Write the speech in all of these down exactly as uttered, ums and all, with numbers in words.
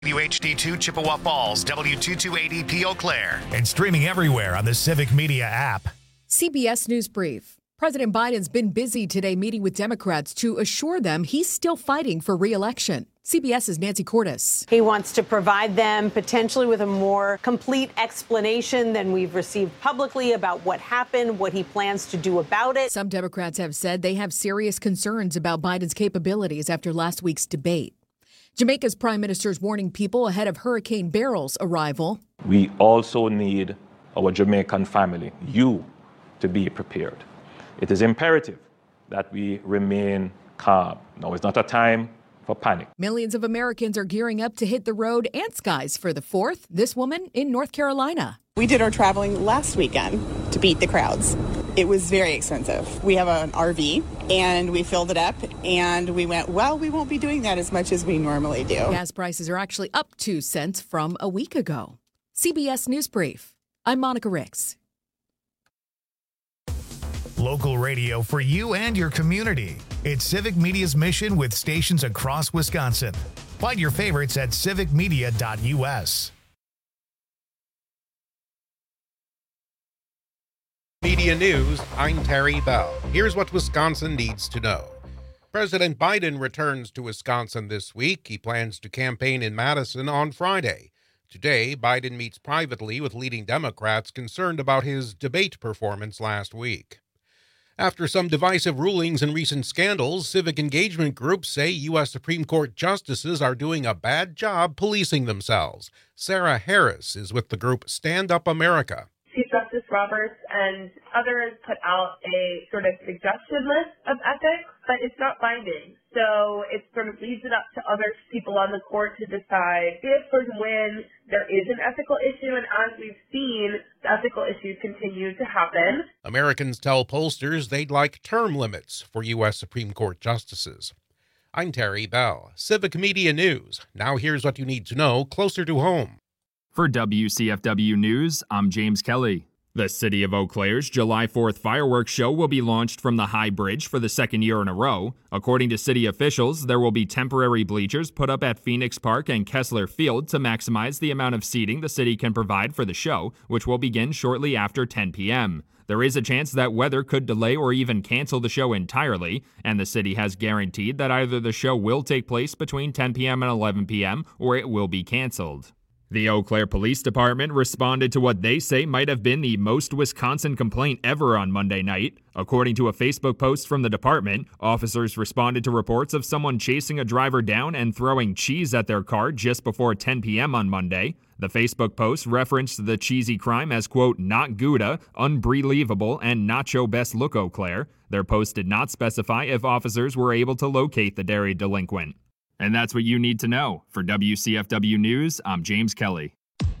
W H D two Chippewa Falls, W two two eight zero P Eau Claire, and streaming everywhere on the Civic Media app. C B S News Brief. President Biden's been busy today meeting with Democrats to assure them he's still fighting for re-election. CBS's Nancy Cordes. He wants to provide them potentially with a more complete explanation than we've received publicly about what happened, what he plans to do about it. Some Democrats have said they have serious concerns about Biden's capabilities after last week's debate. Jamaica's prime minister is warning people ahead of Hurricane Beryl's arrival. We also need our Jamaican family, you, to be prepared. It is imperative that we remain calm. Now is not a time for panic. Millions of Americans are gearing up to hit the road and skies for the fourth. This woman in North Carolina. We did our traveling last weekend to beat the crowds. It was very expensive. We have an R V and we filled it up and we went, well, we won't be doing that as much as we normally do. Gas prices are actually up two cents from a week ago. C B S News Brief. I'm Monica Ricks. Local radio for you and your community. It's Civic Media's mission with stations across Wisconsin. Find your favorites at civic media dot U S. Media News, I'm Terry Bell. Here's what Wisconsin needs to know. President Biden returns to Wisconsin this week. He plans to campaign in Madison on Friday. Today, Biden meets privately with leading Democrats concerned about his debate performance last week. After some divisive rulings and recent scandals, civic engagement groups say U S Supreme Court justices are doing a bad job policing themselves. Sarah Harris is with the group Stand Up America. Chief Justice Roberts and others put out a sort of suggested list of ethics, but it's not binding. So it sort of leaves it up to other people on the court to decide if or when there is an ethical issue. And as we've seen, the ethical issues continue to happen. Americans tell pollsters they'd like term limits for U S Supreme Court justices. I'm Terry Bell, Civic Media News. Now here's what you need to know closer to home. For W C F W News, I'm James Kelly. The City of Eau Claire's July fourth fireworks show will be launched from the High Bridge for the second year in a row. According to city officials, there will be temporary bleachers put up at Phoenix Park and Kessler Field to maximize the amount of seating the city can provide for the show, which will begin shortly after ten p.m. There is a chance that weather could delay or even cancel the show entirely, and the city has guaranteed that either the show will take place between ten p.m. and eleven p.m. or it will be canceled. The Eau Claire Police Department responded to what they say might have been the most Wisconsin complaint ever on Monday night. According to a Facebook post from the department, officers responded to reports of someone chasing a driver down and throwing cheese at their car just before ten p.m. on Monday. The Facebook post referenced the cheesy crime as, quote, not Gouda, unbelievable, and nacho best look Eau Claire. Their post did not specify if officers were able to locate the dairy delinquent. And that's what you need to know. For W C F W News, I'm James Kelly.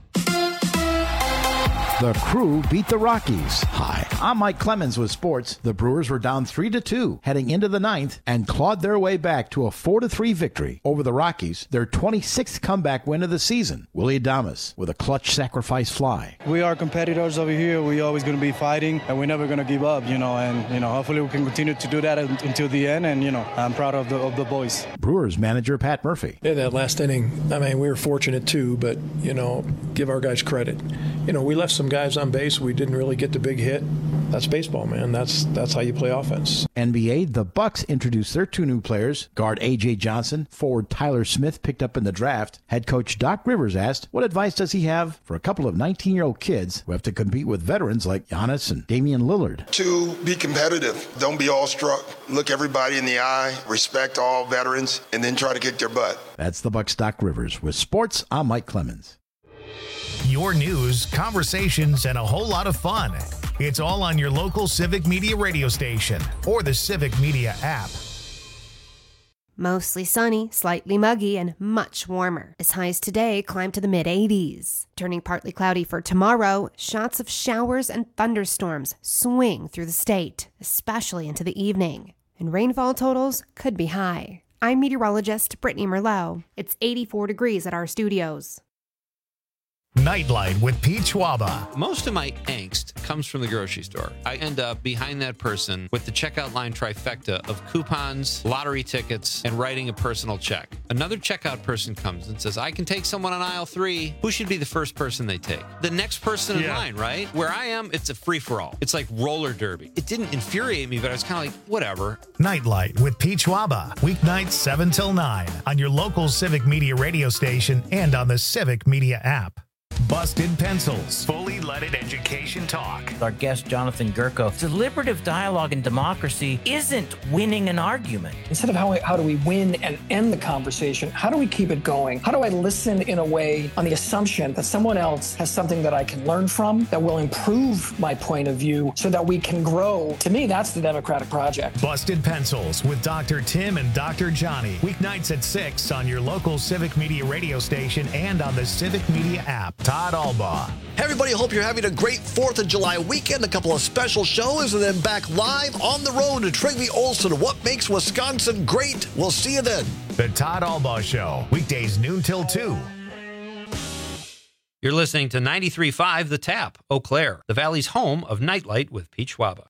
The Crew beat the Rockies. Hi, I'm Mike Clemens with sports. The Brewers were down three to two heading into the ninth and clawed their way back to a four to three victory over the Rockies, their twenty-sixth comeback win of the season. Willie Adames with a clutch sacrifice fly. We are competitors over here. We're always going to be fighting, and we're never going to give up, you know, and, you know, hopefully we can continue to do that until the end, and, you know, I'm proud of the of the boys. Brewers manager Pat Murphy. Yeah, that last inning, I mean, we were fortunate too, but, you know, give our guys credit. You know, we left some guys on base. We didn't really get the big hit. That's baseball, man. That's that's how you play offense. N B A, the Bucks introduced their two new players. Guard A J Johnson, forward Tyler Smith picked up in the draft. Head coach Doc Rivers asked, what advice does he have for a couple of nineteen-year-old kids who have to compete with veterans like Giannis and Damian Lillard? To be competitive. Don't be awestruck. Look everybody in the eye. Respect all veterans, and then try to kick their butt. That's the Bucks' Doc Rivers. With sports, I'm Mike Clemens. Your news, conversations, and a whole lot of fun. It's all on your local Civic Media radio station or the Civic Media app. Mostly sunny, slightly muggy, and much warmer. As highs today climb to the mid eighties. Turning partly cloudy for tomorrow, shots of showers and thunderstorms swing through the state, especially into the evening. And rainfall totals could be high. I'm meteorologist Brittany Merlot. It's eighty-four degrees at our studios. Nightlight with Pete Schwaba. Most of my angst comes from the grocery store. I end up behind that person with the checkout line trifecta of coupons, lottery tickets, and writing a personal check. Another checkout person comes and says, I can take someone on aisle three. Who should be the first person they take? The next person in Yeah. line, right? Where I am, it's a free-for-all. It's like roller derby. It didn't infuriate me, but I was kind of like, whatever. Nightlight with Pete Schwaba. Weeknights seven till nine on your local Civic Media radio station and on the Civic Media app. Busted Pencils. Fully leaded education talk. Our guest, Jonathan Gurko. Deliberative dialogue in democracy isn't winning an argument. Instead of how, how do we win and end the conversation, how do we keep it going? How do I listen in a way on the assumption that someone else has something that I can learn from, that will improve my point of view so that we can grow? To me, that's the Democratic project. Busted Pencils with Doctor Tim and Doctor Johnny. Weeknights at six on your local Civic Media radio station and on the Civic Media app. Todd Albaugh. Hey everybody, hope you're having a great fourth of July weekend. A couple of special shows and then back live on the road to Trygve Olsen. What makes Wisconsin great? We'll see you then. The Todd Albaugh Show. Weekdays noon till two. You're listening to ninety-three point five The Tap, Eau Claire, the Valley's home of Nightlight with Pete Schwaba.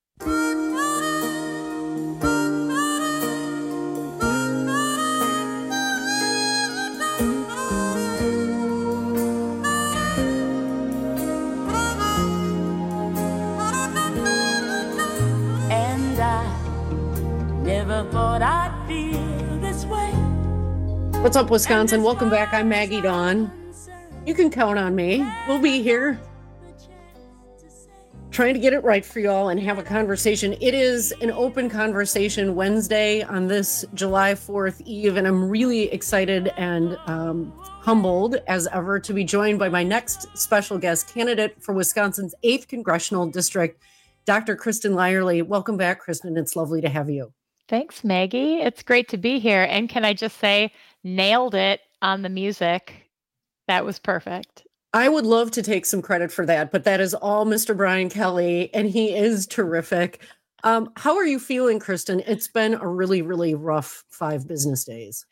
Thought I'd feel this way. What's up, Wisconsin? Welcome back. I'm Maggie Dawn. You can count on me. We'll be here trying to get it right for y'all and have a conversation. It is an open conversation Wednesday on this July fourth Eve, and I'm really excited and um, humbled as ever to be joined by my next special guest, candidate for Wisconsin's eighth Congressional District, Doctor Kristen Lyerly. Welcome back, Kristen. It's lovely to have you. Thanks, Maggie. It's great to be here. And can I just say, nailed it on the music. That was perfect. I would love to take some credit for that, but that is all Mister Brian Kelly, and he is terrific. Um, how are you feeling, Kristen? It's been a really, really rough five business days.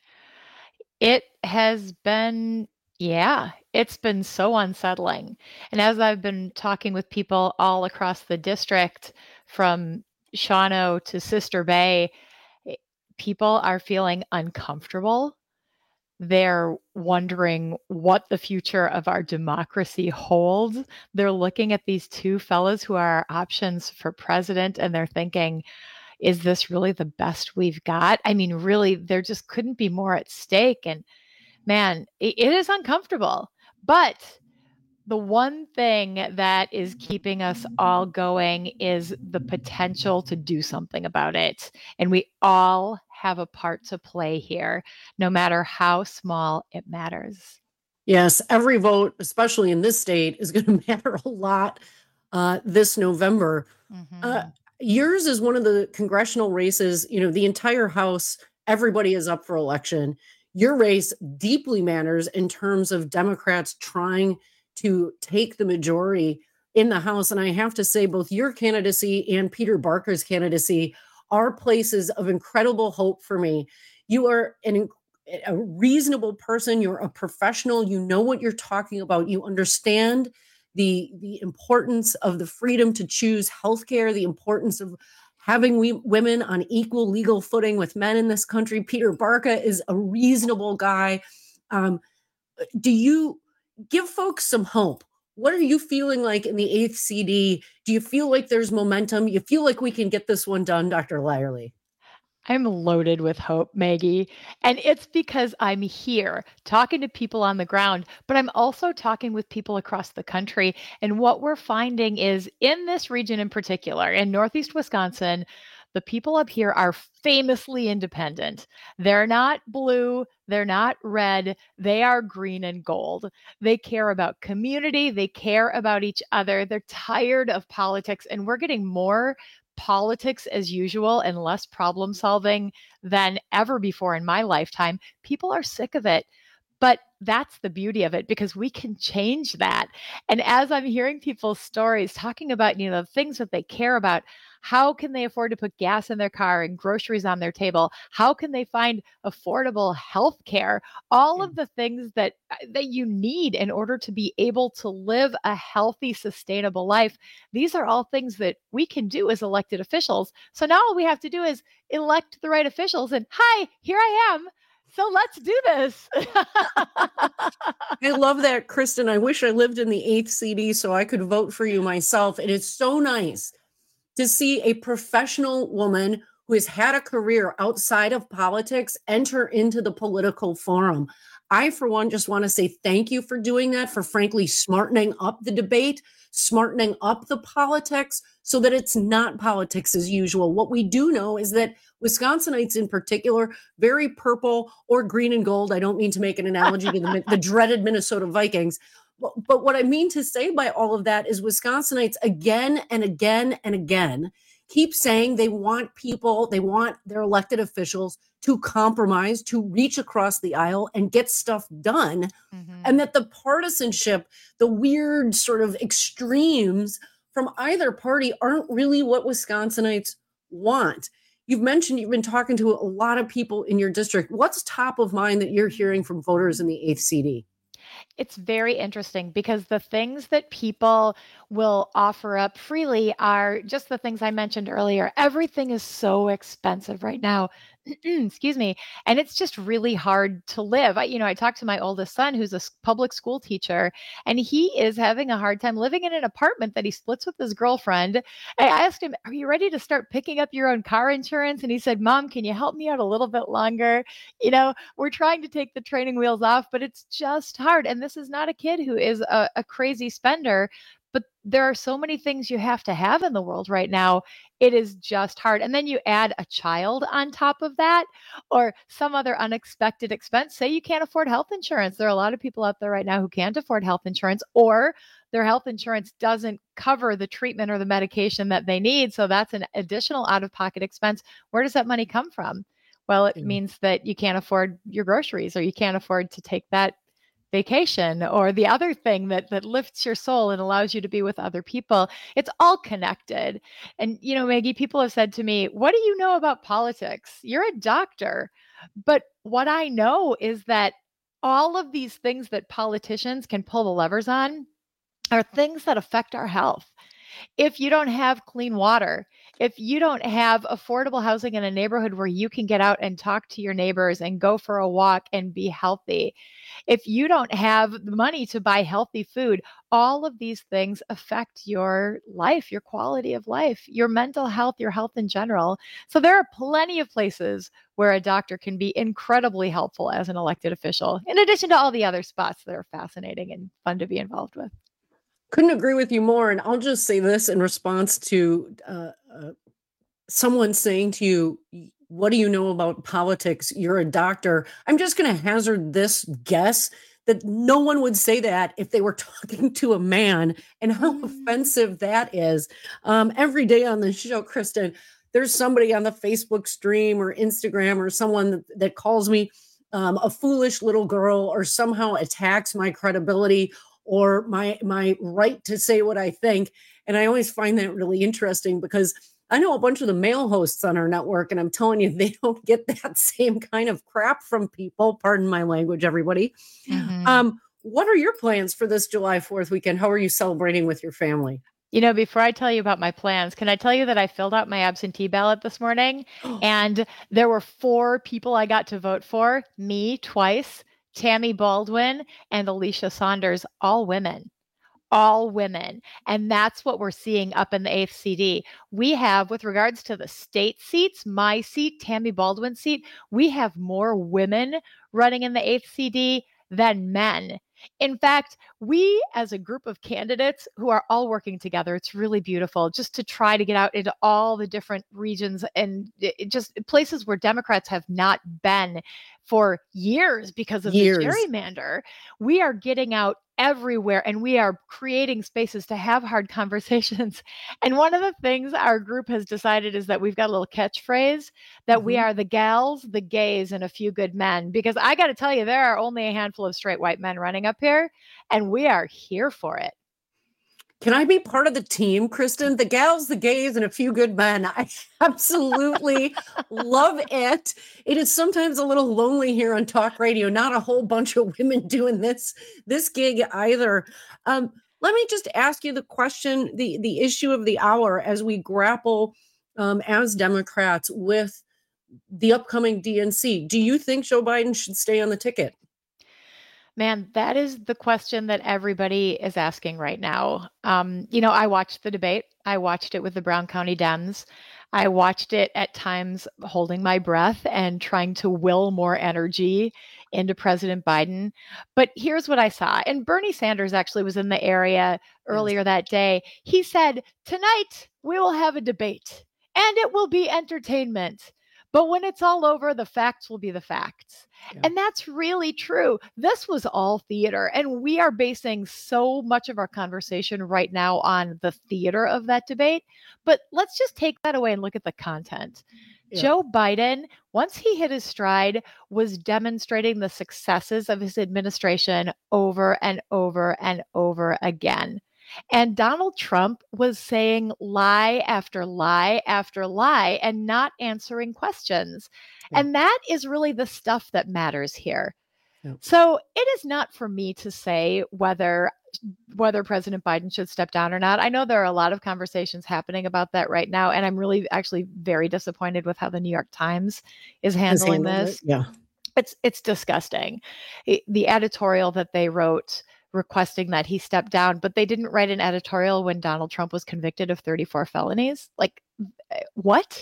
It has been, yeah, it's been so unsettling. And as I've been talking with people all across the district, from Shawano to Sister Bay, people are feeling uncomfortable. They're wondering what the future of our democracy holds. They're looking at these two fellows who are our options for president, and they're thinking, is this really the best we've got? I mean, really, there just couldn't be more at stake. And man, it, it is uncomfortable. But the one thing that is keeping us all going is the potential to do something about it. And we all have a part to play here, no matter how small it matters. Yes, every vote, especially in this state, is going to matter a lot uh, this November. Mm-hmm. Uh, yours is one of the congressional races, you know, the entire House, everybody is up for election. Your race deeply matters in terms of Democrats trying to take the majority in the House. And I have to say, both your candidacy and Peter Barker's candidacy are places of incredible hope for me. You are an, a reasonable person. You're a professional. You know what you're talking about. You understand the, the importance of the freedom to choose healthcare, the importance of having we, women on equal legal footing with men in this country. Peter Barker is a reasonable guy. Um, do you... Give folks some hope. What are you feeling like in the eighth C D? Do you feel like there's momentum? You feel like we can get this one done, Doctor Lyerly? I'm loaded with hope, Maggie. And it's because I'm here talking to people on the ground, but I'm also talking with people across the country. And what we're finding is in this region in particular, in Northeast Wisconsin, the people up here are famously independent. They're not blue. They're not red. They are green and gold. They care about community. They care about each other. They're tired of politics, and we're getting more politics as usual and less problem solving than ever before in my lifetime. People are sick of it. But that's the beauty of it, because we can change that. And as I'm hearing people's stories talking about, you know, the things that they care about, how can they afford to put gas in their car and groceries on their table? How can they find affordable health care? All of the things that that you need in order to be able to live a healthy, sustainable life. These are all things that we can do as elected officials. So now all we have to do is elect the right officials. And hi, here I am. So let's do this. I love that, Kristen. I wish I lived in the eighth C D so I could vote for you myself. And it's so nice to see a professional woman who has had a career outside of politics enter into the political forum. I, for one, just want to say thank you for doing that, for frankly smartening up the debate, smartening up the politics so that it's not politics as usual. What we do know is that Wisconsinites in particular, very purple or green and gold. I don't mean to make an analogy to the, the dreaded Minnesota Vikings. But, but what I mean to say by all of that is Wisconsinites again and again and again keep saying they want people, they want their elected officials to compromise, to reach across the aisle and get stuff done. Mm-hmm. And that the partisanship, the weird sort of extremes from either party aren't really what Wisconsinites want. You've mentioned you've been talking to a lot of people in your district. What's top of mind that you're hearing from voters in the eighth C D? It's very interesting because the things that people will offer up freely are just the things I mentioned earlier. Everything is so expensive right now. Excuse me. And it's just really hard to live. I, you know, I talked to my oldest son, who's a public school teacher, and he is having a hard time living in an apartment that he splits with his girlfriend. I asked him, are you ready to start picking up your own car insurance? And he said, Mom, can you help me out a little bit longer? You know, we're trying to take the training wheels off, but it's just hard. And this is not a kid who is a, a crazy spender, but there are so many things you have to have in the world right now. It is just hard. And then you add a child on top of that or some other unexpected expense. Say you can't afford health insurance. There are a lot of people out there right now who can't afford health insurance, or their health insurance doesn't cover the treatment or the medication that they need. So that's an additional out-of-pocket expense. Where does that money come from? Well, it mm-hmm. means that you can't afford your groceries, or you can't afford to take that vacation, or the other thing that that lifts your soul and allows you to be with other people. It's all connected. And, you know, Maggie, people have said to me, what do you know about politics? You're a doctor. But what I know is that all of these things that politicians can pull the levers on are things that affect our health. If you don't have clean water, if you don't have affordable housing in a neighborhood where you can get out and talk to your neighbors and go for a walk and be healthy, if you don't have the money to buy healthy food, all of these things affect your life, your quality of life, your mental health, your health in general. So there are plenty of places where a doctor can be incredibly helpful as an elected official, in addition to all the other spots that are fascinating and fun to be involved with. Couldn't agree with you more. And I'll just say this in response to uh, uh, someone saying to you, what do you know about politics? You're a doctor. I'm just going to hazard this guess that no one would say that if they were talking to a man, and how mm. offensive that is. Um, every day on the show, Kristen, there's somebody on the Facebook stream or Instagram or someone that, that calls me um, a foolish little girl, or somehow attacks my credibility or my my right to say what I think. And I always find that really interesting, because I know a bunch of the male hosts on our network, and I'm telling you, they don't get that same kind of crap from people. Pardon my language, everybody. Mm-hmm. Um, what are your plans for this July fourth weekend? How are you celebrating with your family? You know, before I tell you about my plans, can I tell you that I filled out my absentee ballot this morning, and there were four people I got to vote for, me twice, Tammy Baldwin and Alicia Saunders, all women, all women. And that's what we're seeing up in the eighth C D. We have, with regards to the state seats, my seat, Tammy Baldwin's seat, we have more women running in the eighth C D than men. In fact, we as a group of candidates who are all working together, it's really beautiful just to try to get out into all the different regions and it just places where Democrats have not been for years because of years. the gerrymander. We are getting out everywhere, and we are creating spaces to have hard conversations. And one of the things our group has decided is that we've got a little catchphrase that mm-hmm. we are the gals, the gays, and a few good men. Because I got to tell you, there are only a handful of straight white men running up here, and we are here for it. Can I be part of the team, Kristen? The gals, the gays, and a few good men. I absolutely love it. It is sometimes a little lonely here on talk radio. Not a whole bunch of women doing this, this gig either. Um, let me just ask you the question, the, the issue of the hour as we grapple um, as Democrats with the upcoming D N C. Do you think Joe Biden should stay on the ticket? Man, that is the question that everybody is asking right now. Um, you know, I watched the debate. I watched it with the Brown County Dems. I watched it at times holding my breath and trying to will more energy into President Biden. But here's what I saw. And Bernie Sanders actually was in the area earlier that day. He said, tonight we will have a debate and it will be entertainment. But when it's all over, the facts will be the facts. Yeah. And that's really true. This was all theater. And we are basing so much of our conversation right now on the theater of that debate. But let's just take that away and look at the content. Yeah. Joe Biden, once he hit his stride, was demonstrating the successes of his administration over and over and over again. And Donald Trump was saying lie after lie after lie and not answering questions. Yeah. And that is really the stuff that matters here. Yeah. So it is not for me to say whether whether President Biden should step down or not. I know there are a lot of conversations happening about that right now. And I'm really actually very disappointed with how the New York Times is handling this. It. Yeah. It's it's disgusting. It, the editorial that they wrote requesting that he step down, but they didn't write an editorial when Donald Trump was convicted of thirty-four felonies. Like, what?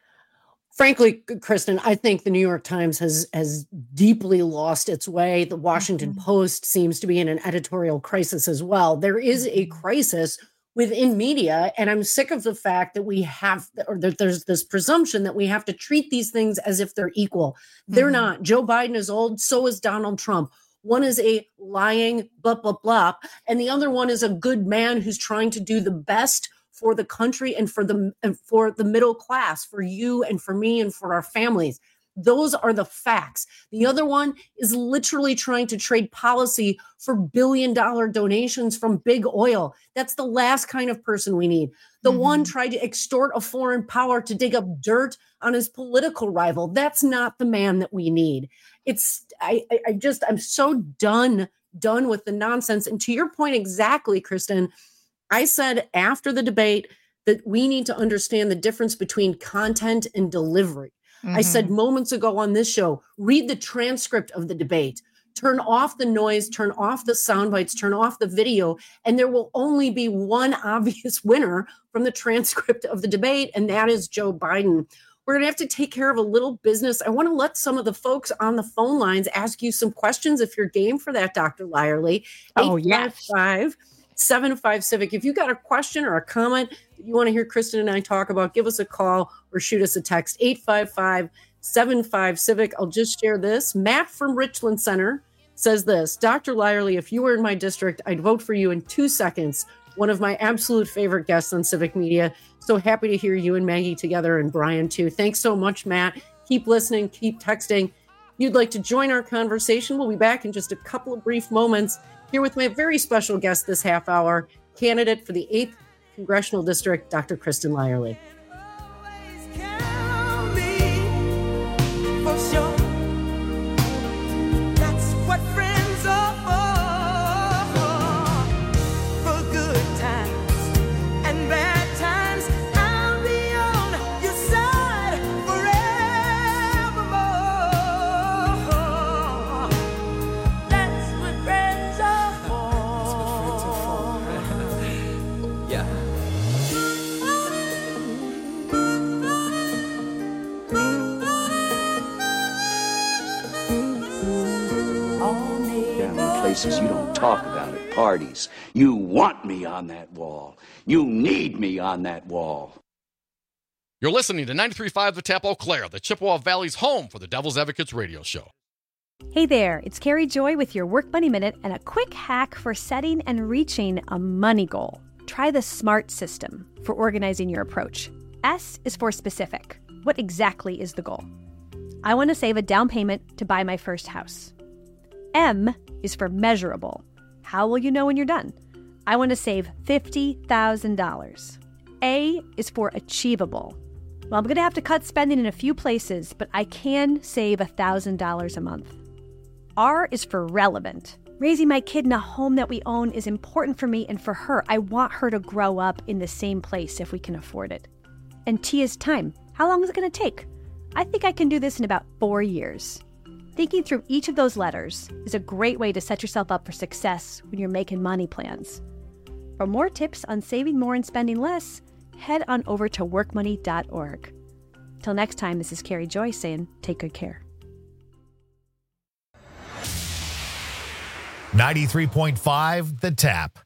Frankly, Kristen, I think the New York Times has has deeply lost its way. The Washington mm-hmm. Post seems to be in an editorial crisis as well. There is a crisis within media, and I'm sick of the fact that we have, or that there's this presumption that we have to treat these things as if they're equal. They're mm-hmm. not. Joe Biden is old, so is Donald Trump. One is a lying blah, blah, blah. And the other one is a good man who's trying to do the best for the country and for the, and for the middle class, for you and for me and for our families. Those are the facts. The other one is literally trying to trade policy for billion dollar donations from big oil. That's the last kind of person we need. The mm-hmm. one tried to extort a foreign power to dig up dirt on his political rival. That's not the man that we need. It's, I, I just, I'm so done, done with the nonsense. And to your point exactly, Kristen, I said after the debate that we need to understand the difference between content and delivery. Mm-hmm. I said moments ago on this show, read the transcript of the debate, turn off the noise, turn off the sound bites, turn off the video, and there will only be one obvious winner from the transcript of the debate, and that is Joe Biden. We're going to have to take care of a little business. I want to let some of the folks on the phone lines ask you some questions if you're game for that, Doctor Lyerly. Oh, yes. seven five Civic. If you got a question or a comment that you want to hear Kristen and I talk about, give us a call or shoot us a text. eight five five, seven five, Civic. I'll just share this. Matt from Richland Center says this. Doctor Lyerly, if you were in my district, I'd vote for you in two seconds. One of my absolute favorite guests on Civic Media. So happy to hear you and Maggie together, and Brian too. Thanks so much, Matt. Keep listening, keep texting. If you'd like to join our conversation, we'll be back in just a couple of brief moments here with my very special guest this half hour, candidate for the eighth Congressional District, Doctor Kristen Lyerly. You don't talk about at parties. You want me on that wall. You need me on that wall. You're listening to ninety-three point five The Tap Eau Claire, the Chippewa Valley's home for the Devil's Advocates radio show. Hey there, it's Carrie Joy with your Work Money Minute and a quick hack for setting and reaching a money goal. Try the SMART system for organizing your approach. S is for specific. What exactly is the goal? I want to save a down payment to buy my first house. M is for measurable. How will you know when you're done? I want to save fifty thousand dollars. A is for achievable. Well, I'm going to have to cut spending in a few places, but I can save one thousand dollars a month. R is for relevant. Raising my kid in a home that we own is important for me and for her. I want her to grow up in the same place if we can afford it. And T is time. How long is it going to take? I think I can do this in about four years. Thinking through each of those letters is a great way to set yourself up for success when you're making money plans. For more tips on saving more and spending less, head on over to work money dot org. Till next time, this is Carrie Joy saying, take good care. ninety-three point five The Tap.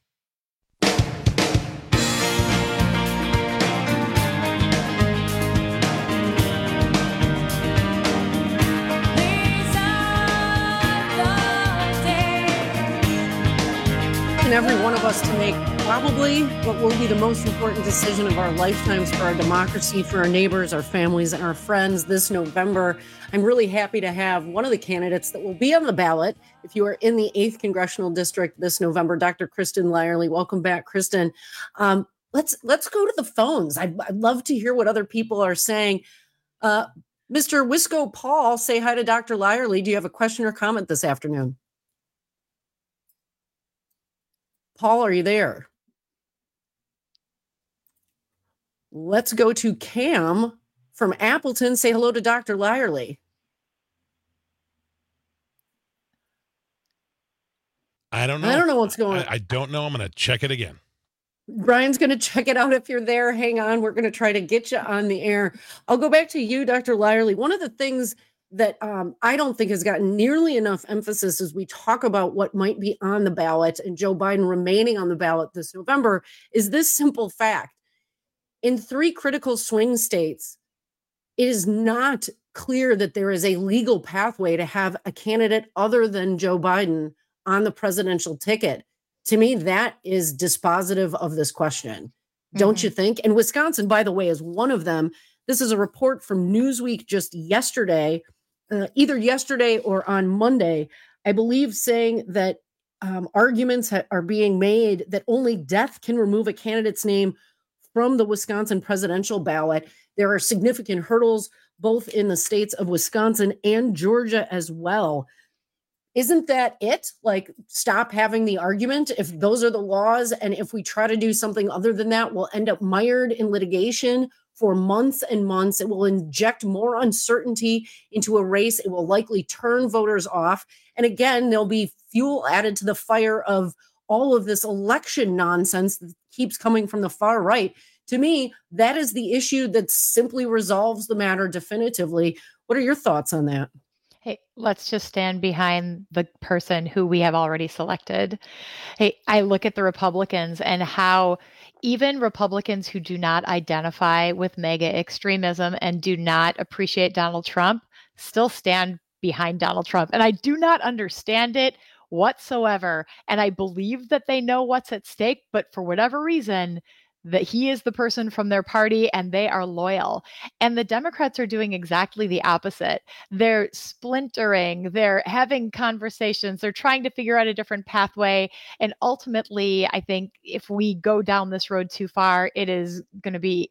And every one of us to make probably what will be the most important decision of our lifetimes for our democracy, for our neighbors, our families, and our friends this November. I'm really happy to have one of the candidates that will be on the ballot if you are in the eighth Congressional District this November, Doctor Kristen Lyerly. Welcome back, Kristen. Um, let's let's go to the phones. I'd, I'd love to hear what other people are saying. Uh, Mister Wisco Paul, say hi to Doctor Lyerly. Do you have a question or comment this afternoon? Paul, are you there? Let's go to Cam from Appleton. Say hello to Doctor Lyerly. I don't know. I don't know what's going on. I, I don't know. I'm going to check it again. Brian's going to check it out if you're there. Hang on. We're going to try to get you on the air. I'll go back to you, Doctor Lyerly. One of the things that um, I don't think has gotten nearly enough emphasis as we talk about what might be on the ballot and Joe Biden remaining on the ballot this November is this simple fact. In three critical swing states, it is not clear that there is a legal pathway to have a candidate other than Joe Biden on the presidential ticket. To me, that is dispositive of this question. Mm-hmm. Don't you think? And Wisconsin, by the way, is one of them. This is a report from Newsweek just yesterday, uh, either yesterday or on Monday, I believe, saying that um, arguments ha- are being made that only death can remove a candidate's name from the Wisconsin presidential ballot. There are significant hurdles both in the states of Wisconsin and Georgia as well. Isn't that it? Like, stop having the argument. If those are the laws, and if we try to do something other than that, we'll end up mired in litigation for months and months. It will inject more uncertainty into a race. It will likely turn voters off. And again, there'll be fuel added to the fire of all of this election nonsense that keeps coming from the far right. To me, that is the issue that simply resolves the matter definitively. What are your thoughts on that? Hey, let's just stand behind the person who we have already selected. Hey, I look at the Republicans and how even Republicans who do not identify with MAGA extremism and do not appreciate Donald Trump still stand behind Donald Trump. And I do not understand it whatsoever. And I believe that they know what's at stake, but for whatever reason, that he is the person from their party and they are loyal. And the Democrats are doing exactly the opposite. They're splintering, they're having conversations, they're trying to figure out a different pathway. And ultimately, I think if we go down this road too far, it is going to be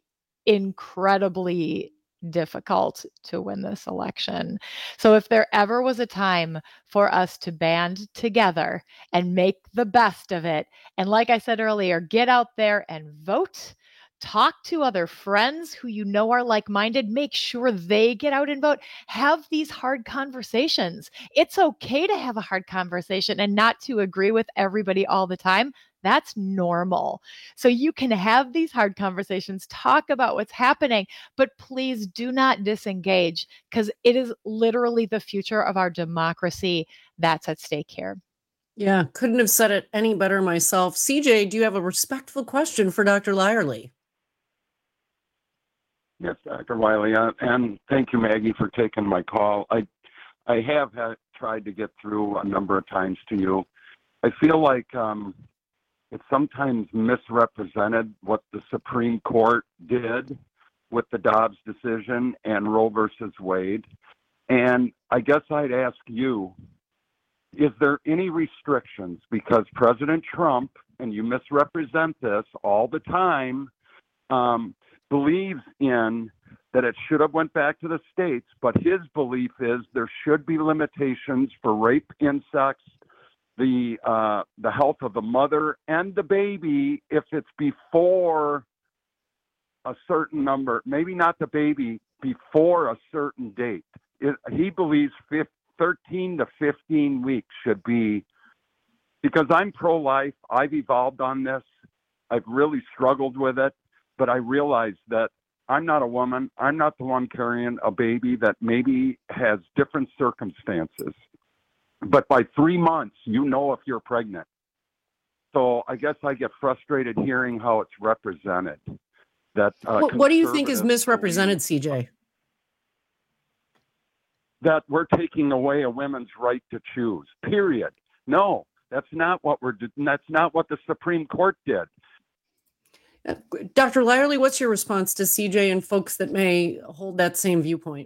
incredibly difficult to win this election. So if there ever was a time for us to band together and make the best of it, and like I said earlier, get out there and vote, talk to other friends who you know are like-minded, make sure they get out and vote, have these hard conversations. It's okay to have a hard conversation and not to agree with everybody all the time. That's normal. So you can have these hard conversations, talk about what's happening, but please do not disengage because it is literally the future of our democracy that's at stake here. Yeah, couldn't have said it any better myself. C J, do you have a respectful question for Doctor Lyerly? Yes, Doctor Wiley, uh, and thank you, Maggie, for taking my call. I I have had tried to get through a number of times to you. I feel like um, it's sometimes misrepresented what the Supreme Court did with the Dobbs decision and Roe versus Wade. And I guess I'd ask you, is there any restrictions? Because President Trump, and you misrepresent this all the time, um, believes in that it should have went back to the states, but his belief is there should be limitations for rape, incest, the uh, the health of the mother and the baby if it's before a certain number, maybe not the baby, before a certain date. It, he believes thirteen to fifteen weeks should be, because I'm pro-life, I've evolved on this, I've really struggled with it, but I realize that I'm not a woman, I'm not the one carrying a baby that maybe has different circumstances. But by three months, you know if you're pregnant. So I guess I get frustrated hearing how it's represented. That uh, what, what do you think is misrepresented, C J? That we're taking away a woman's right to choose, period. No, that's not what we're that's not what the Supreme Court did. Uh, Doctor Lyerly, what's your response to C J and folks that may hold that same viewpoint?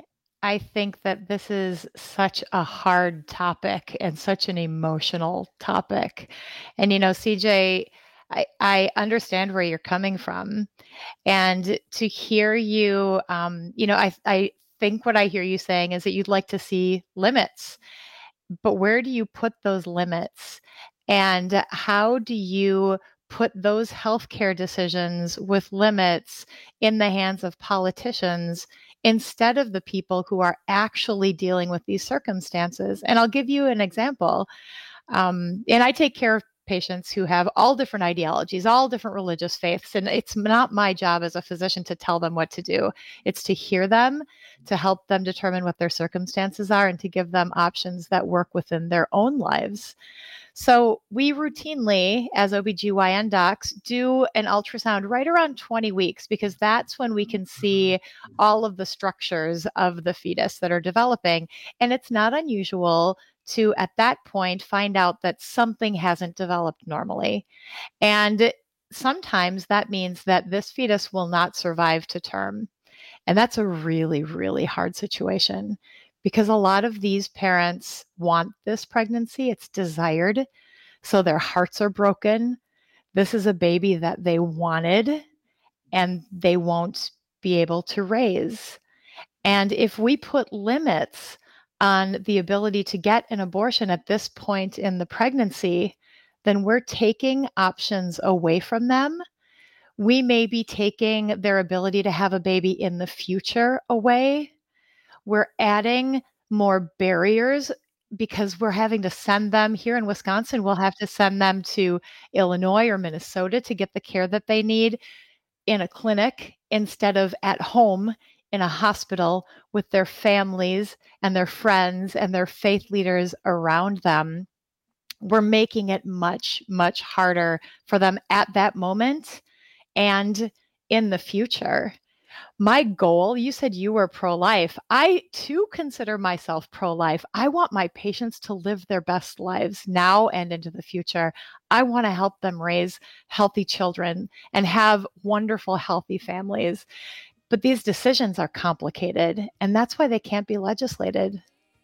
I think that this is such a hard topic and such an emotional topic. And, you know, C J, I, I understand where you're coming from. And to hear you, um, you know, I, I think what I hear you saying is that you'd like to see limits. But where do you put those limits? And how do you put those healthcare decisions with limits in the hands of politicians instead of the people who are actually dealing with these circumstances? And I'll give you an example. Um, and I take care of patients who have all different ideologies, all different religious faiths. And it's not my job as a physician to tell them what to do. It's to hear them, to help them determine what their circumstances are, and to give them options that work within their own lives. So we routinely, as O B G Y N docs, do an ultrasound right around twenty weeks, because that's when we can see all of the structures of the fetus that are developing. And it's not unusual to, at that point, find out that something hasn't developed normally. And sometimes that means that this fetus will not survive to term. And that's a really, really hard situation, because a lot of these parents want this pregnancy. It's desired. So their hearts are broken. This is a baby that they wanted, and they won't be able to raise. And if we put limits on the ability to get an abortion at this point in the pregnancy, then we're taking options away from them. We may be taking their ability to have a baby in the future away. We're adding more barriers because we're having to send them here in Wisconsin. We'll have to send them to Illinois or Minnesota to get the care that they need in a clinic instead of at home in a hospital with their families and their friends and their faith leaders around them. We're making it much, much harder for them at that moment and in the future. My goal, you said you were pro-life. I too consider myself pro-life. I want my patients to live their best lives now and into the future. I want to help them raise healthy children and have wonderful, healthy families. But these decisions are complicated, and that's why they can't be legislated.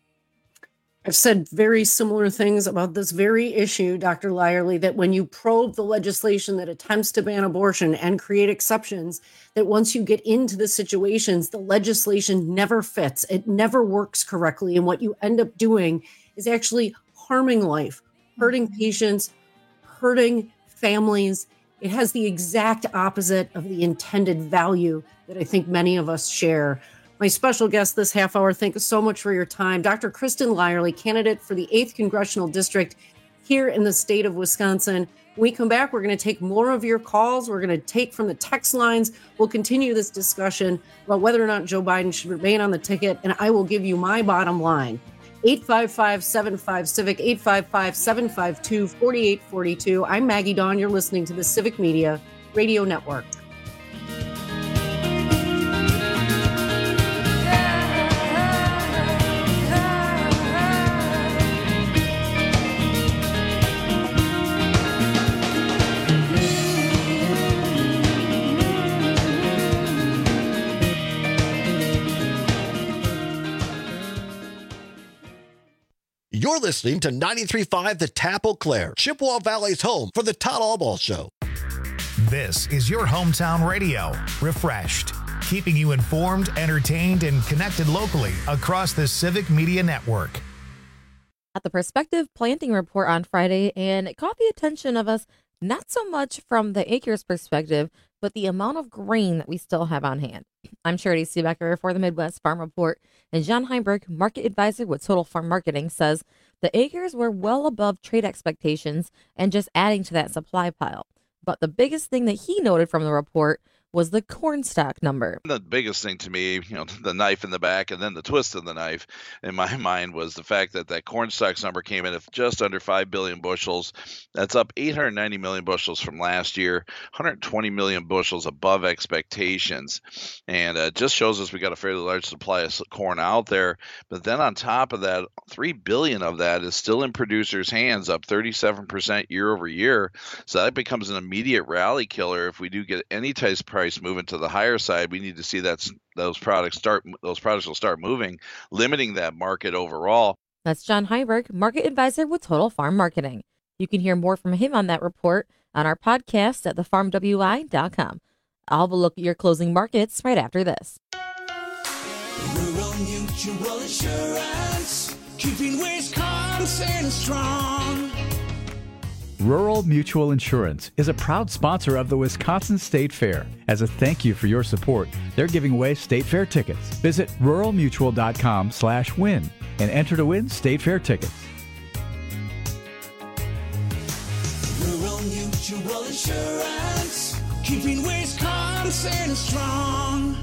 I've said very similar things about this very issue, Doctor Lyerly, that when you probe the legislation that attempts to ban abortion and create exceptions, that once you get into the situations, the legislation never fits. It never works correctly. And what you end up doing is actually harming life, hurting patients, hurting families. It has the exact opposite of the intended value that I think many of us share. My special guest this half hour, thank you so much for your time. Doctor Kristen Lyerly, candidate for the eighth Congressional District here in the state of Wisconsin. When we come back, we're going to take more of your calls. We're going to take from the text lines. We'll continue this discussion about whether or not Joe Biden should remain on the ticket, and I will give you my bottom line. eight five five, seven five, CIVIC, eight five five, seven five two, four eight four two. I'm Maggie Dawn. You're listening to the Civic Media Radio Network. You're listening to ninety-three point five The Tap Eau Claire, Chippewa Valley's home for the Todd Albaugh Show. This is your hometown radio, refreshed, keeping you informed, entertained, and connected locally across the Civic Media Network. At the Perspective Planting Report on Friday, and it caught the attention of us not so much from the acres perspective, but the amount of grain that we still have on hand. I'm Charity Seebecker for the Midwest Farm Report, and John Heinberg, market advisor with Total Farm Marketing, says the acres were well above trade expectations and just adding to that supply pile. But the biggest thing that he noted from the report was the corn stock number. The biggest thing to me, you know, the knife in the back and then the twist of the knife in my mind was the fact that that corn stocks number came in at just under five billion bushels. That's up eight hundred ninety million bushels from last year, one hundred twenty million bushels above expectations. And uh, just shows us we got a fairly large supply of corn out there. But then on top of that, three billion of that is still in producers' hands, up thirty-seven percent year over year. So that becomes an immediate rally killer. If we do get any type of price moving to the higher side, we need to see that those products start those products will start moving, limiting that market overall. That's John Heinberg, market advisor with Total Farm Marketing. You can hear more from him on that report on our podcast at the farm w i dot com. I'll have a look at your closing markets right after this. Rural Mutual Insurance, keeping Wisconsin strong. Rural Mutual Insurance is a proud sponsor of the Wisconsin State Fair. As a thank you for your support, they're giving away State Fair tickets. Visit rural mutual dot com slash win and enter to win State Fair tickets. Rural Mutual Insurance, keeping Wisconsin strong.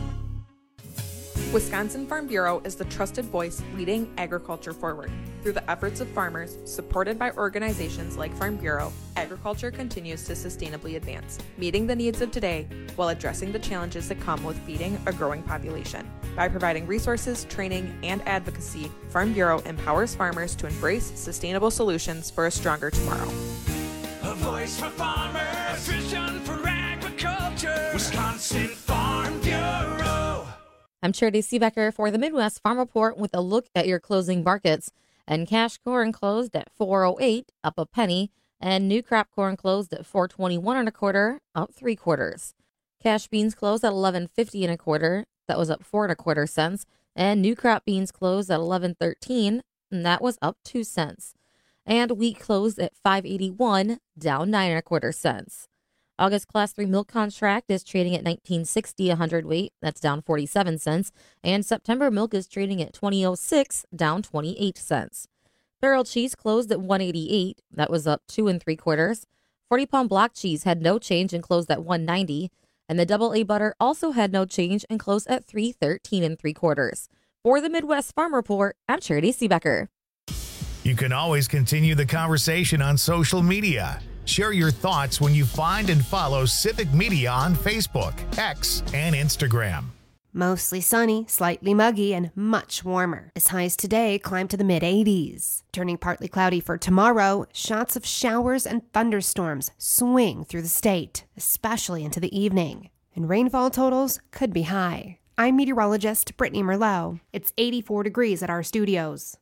Wisconsin Farm Bureau is the trusted voice leading agriculture forward. Through the efforts of farmers, supported by organizations like Farm Bureau, agriculture continues to sustainably advance, meeting the needs of today while addressing the challenges that come with feeding a growing population. By providing resources, training, and advocacy, Farm Bureau empowers farmers to embrace sustainable solutions for a stronger tomorrow. A voice for farmers, vision for agriculture, Wisconsin Farm Bureau. I'm Charity Seebecker for the Midwest Farm Report with a look at your closing markets. And cash corn closed at four oh eight, up a penny, and new crop corn closed at four twenty-one and a quarter, up three quarters. Cash beans closed at eleven fifty and a quarter, that was up four and a quarter cents, and new crop beans closed at eleven thirteen, and that was up two cents. And wheat closed at five eighty-one, down nine and a quarter cents. August Class three milk contract is trading at nineteen sixty a hundredweight, that's down forty-seven cents, and September milk is trading at twenty oh six, down twenty-eight cents. Barrel cheese closed at one eighty-eight, that was up two and three quarters. forty pound block cheese had no change and closed at one ninety, and the double A butter also had no change and closed at three thirteen and three quarters. For the Midwest Farm Report, I'm Charity Seebecker. You can always continue the conversation on social media. Share your thoughts when you find and follow Civic Media on Facebook, X, and Instagram. Mostly sunny, slightly muggy, and much warmer. As highs today climb to the mid eighties. Turning partly cloudy for tomorrow, shots of showers and thunderstorms swing through the state, especially into the evening. And rainfall totals could be high. I'm meteorologist Brittany Merlot. It's eighty-four degrees at our studios.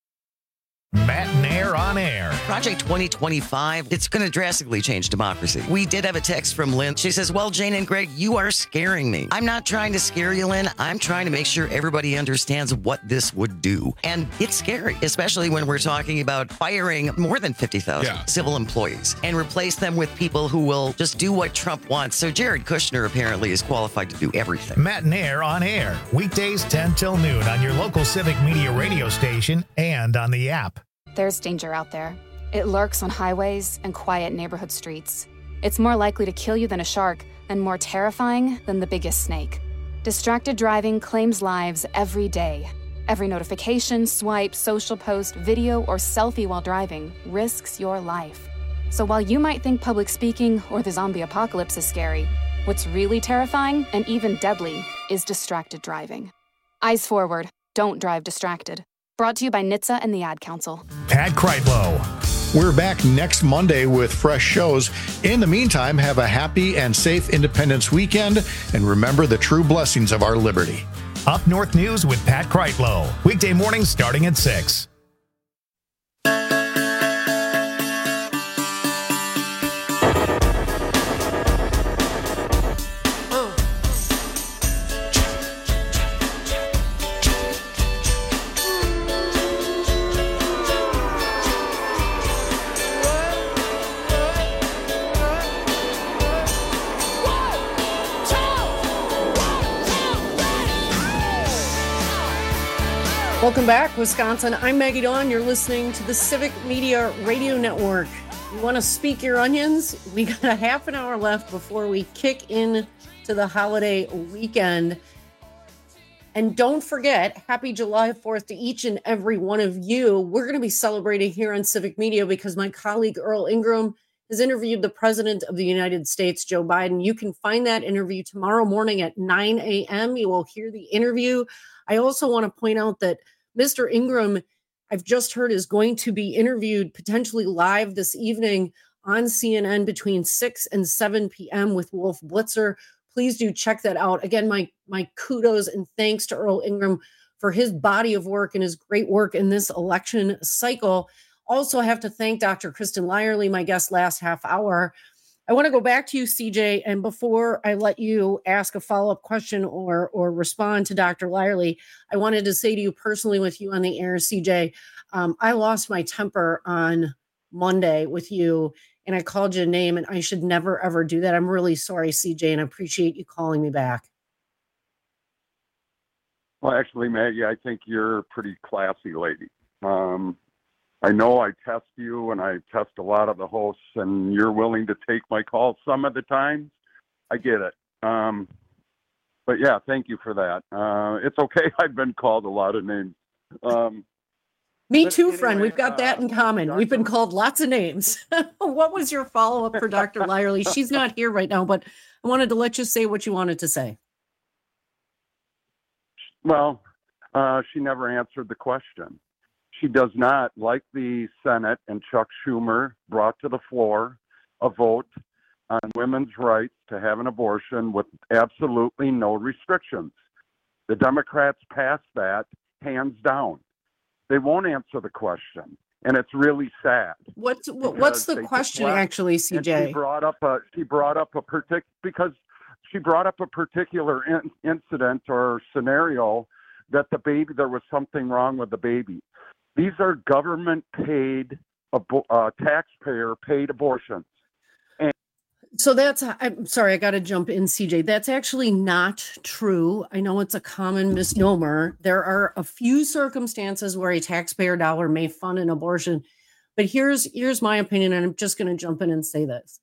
Matt Nair on air. Project twenty twenty-five, it's going to drastically change democracy. We did have a text from Lynn. She says, well, Jane and Greg, you are scaring me. I'm not trying to scare you, Lynn. I'm trying to make sure everybody understands what this would do. And it's scary, especially when we're talking about firing more than fifty thousand yeah. civil employees and replace them with people who will just do what Trump wants. So Jared Kushner apparently is qualified to do everything. Matt Nair on air, weekdays ten till noon on your local Civic Media radio station and on the app. There's danger out there. It lurks on highways and quiet neighborhood streets. It's more likely to kill you than a shark and more terrifying than the biggest snake. Distracted driving claims lives every day. Every notification, swipe, social post, video, or selfie while driving risks your life. So while you might think public speaking or the zombie apocalypse is scary, what's really terrifying and even deadly is distracted driving. Eyes forward. Don't drive distracted. Brought to you by N H T S A and the Ad Council. Pat Kreitlow. We're back next Monday with fresh shows. In the meantime, have a happy and safe Independence weekend, and remember the true blessings of our liberty. Up North News with Pat Kreitlow. Weekday mornings starting at six. Welcome back, Wisconsin. I'm Maggie Dawn. You're listening to the Civic Media Radio Network. You want to speak your onions? We got a half an hour left before we kick in to the holiday weekend. And don't forget, happy July fourth to each and every one of you. We're going to be celebrating here on Civic Media because my colleague Earl Ingram has interviewed the President of the United States, Joe Biden. You can find that interview tomorrow morning at nine a.m. You will hear the interview. I also want to point out that Mister Ingram, I've just heard, is going to be interviewed potentially live this evening on C N N between six and seven p.m. with Wolf Blitzer. Please do check that out. Again, my, my kudos and thanks to Earl Ingram for his body of work and his great work in this election cycle. Also, I have to thank Doctor Kristen Lyerly, my guest last half hour. I want to go back to you, C J, and before I let you ask a follow-up question or or respond to Doctor Lyerly, I wanted to say to you personally with you on the air, C J, um, I lost my temper on Monday with you, and I called you a name, and I should never, ever do that. I'm really sorry, C J, and I appreciate you calling me back. Well, actually, Maggie, I think you're a pretty classy lady. Um, I know I test you and I test a lot of the hosts, and you're willing to take my calls some of the times. I get it. Um, but yeah, thank you for that. Uh, it's okay. I've been called a lot of names. Um, Me too, anyway, friend. We've got uh, that in common. Doctor We've been called lots of names. What was your follow-up for Doctor Lyerly? She's not here right now, but I wanted to let you say what you wanted to say. Well, uh, she never answered the question. She does not, like the Senate and Chuck Schumer brought to the floor, a vote on women's rights to have an abortion with absolutely no restrictions. The Democrats passed that hands down. They won't answer the question, and it's really sad. What's what's the question, actually, C J? She brought up a she brought up a partic because she brought up a particular in, incident or scenario that the baby there was something wrong with the baby. These are government-paid, uh, taxpayer-paid abortions. And so that's, I'm sorry, I got to jump in, C J. That's actually not true. I know it's a common misnomer. There are a few circumstances where a taxpayer dollar may fund an abortion. But here's, here's my opinion, and I'm just going to jump in and say this.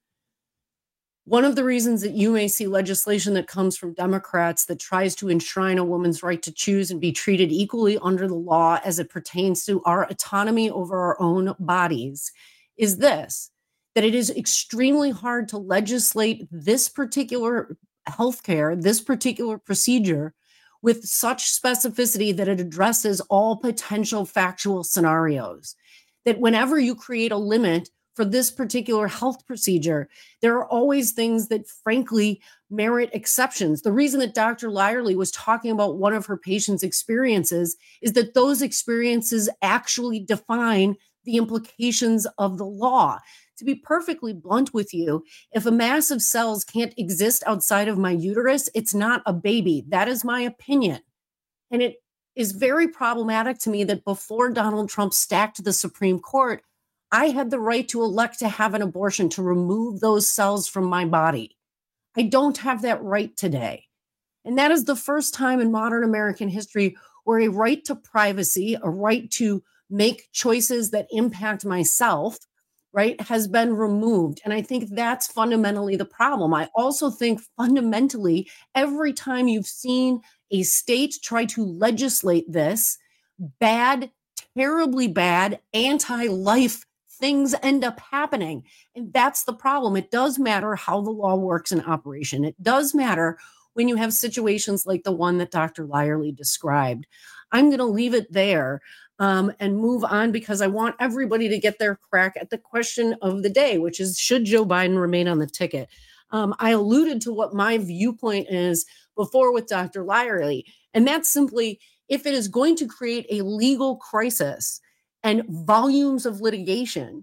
One of the reasons that you may see legislation that comes from Democrats that tries to enshrine a woman's right to choose and be treated equally under the law as it pertains to our autonomy over our own bodies is this, that it is extremely hard to legislate this particular healthcare, this particular procedure with such specificity that it addresses all potential factual scenarios. That whenever you create a limit for this particular health procedure, there are always things that frankly merit exceptions. The reason that Doctor Lyerly was talking about one of her patients' experiences is that those experiences actually define the implications of the law. To be perfectly blunt with you, if a mass of cells can't exist outside of my uterus, it's not a baby. That is my opinion. And it is very problematic to me that before Donald Trump stacked the Supreme Court, I had the right to elect to have an abortion, to remove those cells from my body. I don't have that right today. And that is the first time in modern American history where a right to privacy, a right to make choices that impact myself, right, has been removed. And I think that's fundamentally the problem. I also think fundamentally, every time you've seen a state try to legislate this, bad, terribly bad, anti-life things end up happening. And that's the problem. It does matter how the law works in operation. It does matter when you have situations like the one that Doctor Lyerly described. I'm going to leave it there um, and move on because I want everybody to get their crack at the question of the day, which is, should Joe Biden remain on the ticket? Um, I alluded to what my viewpoint is before with Doctor Lyerly, and that's simply, if it is going to create a legal crisis and volumes of litigation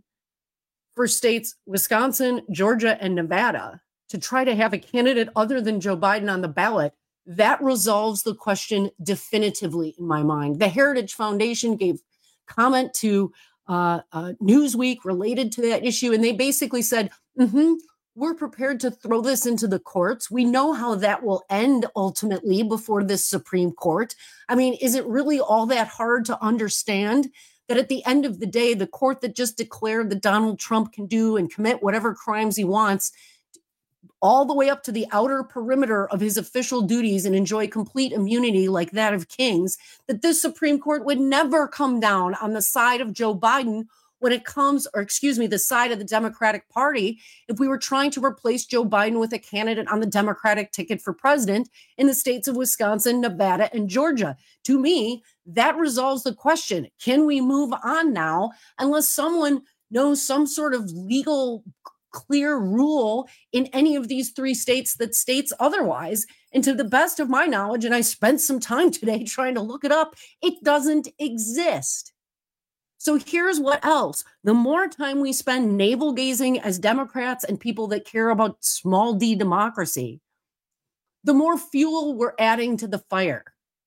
for states, Wisconsin, Georgia, and Nevada, to try to have a candidate other than Joe Biden on the ballot, that resolves the question definitively in my mind. The Heritage Foundation gave comment to uh, uh, Newsweek related to that issue, and they basically said, mm-hmm, We're prepared to throw this into the courts. We know how that will end ultimately before this Supreme Court. I mean, is it really all that hard to understand that at the end of the day, the court that just declared that Donald Trump can do and commit whatever crimes he wants, all the way up to the outer perimeter of his official duties and enjoy complete immunity like that of kings, that this Supreme Court would never come down on the side of Joe Biden when it comes, or excuse me, the side of the Democratic Party, if we were trying to replace Joe Biden with a candidate on the Democratic ticket for president in the states of Wisconsin, Nevada, and Georgia. To me, that resolves the question. Can we move on now unless someone knows some sort of legal clear rule in any of these three states that states otherwise? And to the best of my knowledge, and I spent some time today trying to look it up, it doesn't exist. So here's what else. The more time we spend navel gazing as Democrats and people that care about small d democracy, the more fuel we're adding to the fire.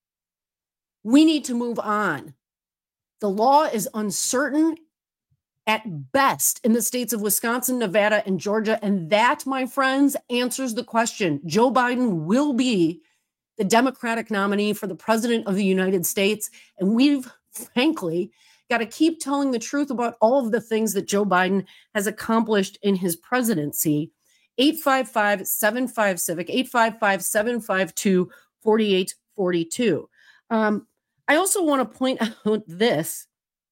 We need to move on. The law is uncertain at best in the states of Wisconsin, Nevada, and Georgia. And that, my friends, answers the question. Joe Biden will be the Democratic nominee for the president of the United States. And we've, frankly, got to keep telling the truth about all of the things that Joe Biden has accomplished in his presidency. eight five five, seven five, civic, eight five five, seven five two, four eight four two. Um, I also want to point out this.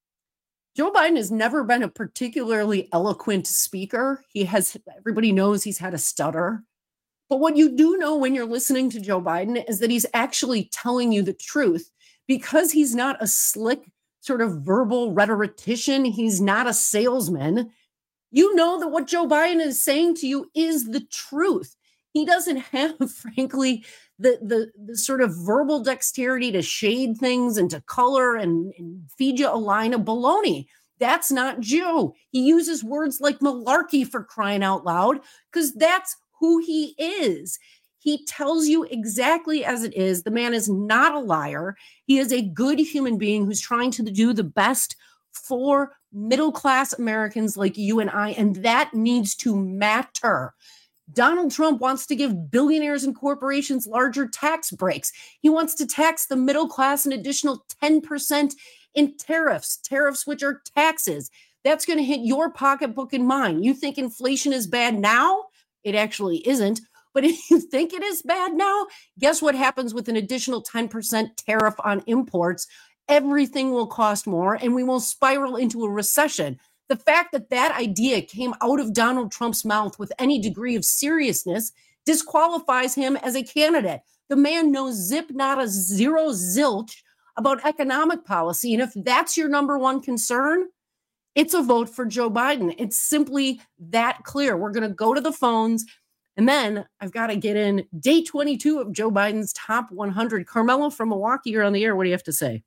Joe Biden has never been a particularly eloquent speaker. He has, everybody knows he's had a stutter. But what you do know when you're listening to Joe Biden is that he's actually telling you the truth, because he's not a slick sort of verbal rhetorician. He's not a salesman. You know that what Joe Biden is saying to you is the truth. He doesn't have, frankly, the, the, the sort of verbal dexterity to shade things and to color and, and feed you a line of baloney. That's not Joe. He uses words like malarkey, for crying out loud, because that's who he is. He tells you exactly as it is. The man is not a liar. He is a good human being who's trying to do the best for middle-class Americans like you and I, and that needs to matter. Donald Trump wants to give billionaires and corporations larger tax breaks. He wants to tax the middle class an additional ten percent in tariffs, tariffs which are taxes. That's going to hit your pocketbook and mine. You think inflation is bad now? It actually isn't. But if you think it is bad now, guess what happens with an additional ten percent tariff on imports? Everything will cost more and we will spiral into a recession. The fact that that idea came out of Donald Trump's mouth with any degree of seriousness disqualifies him as a candidate. The man knows zip, not a zero zilch about economic policy. And if that's your number one concern, it's a vote for Joe Biden. It's simply that clear. We're going to go to the phones. And then I've got to get in day twenty-two of Joe Biden's top one hundred. Carmela from Milwaukee, you're on the air. What do you have to say?